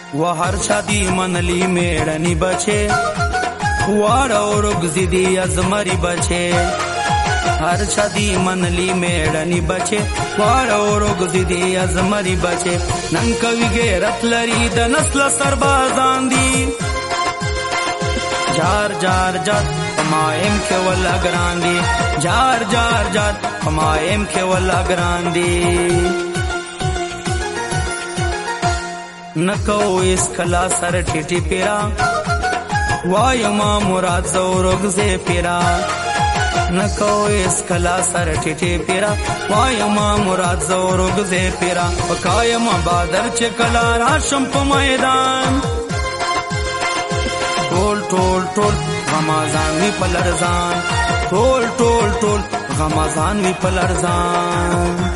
و هر شادی منلی میړنی بچي وار اور گزیدی ازمری بچي هر شادی منلی میړنی بچي وار اور گزیدی ازمری بچي نن کوي غیرت لري د نسل سربازان دي جار جار جار پمایم کې ولا ګران دي جار جار جار پمایم کې ولا ګران دي نکو اس کلا سر ټټي پیرا وایما مراد زورګ زه پیرا نکو اس کلا سر ټټي پیرا وایما مراد زورګ زه پیرا وکایما بادر چې کلا راشم په میدان ټول ټول ټول غمازان وی پلرزان ټول ټول ټول غمازان وی پلرزان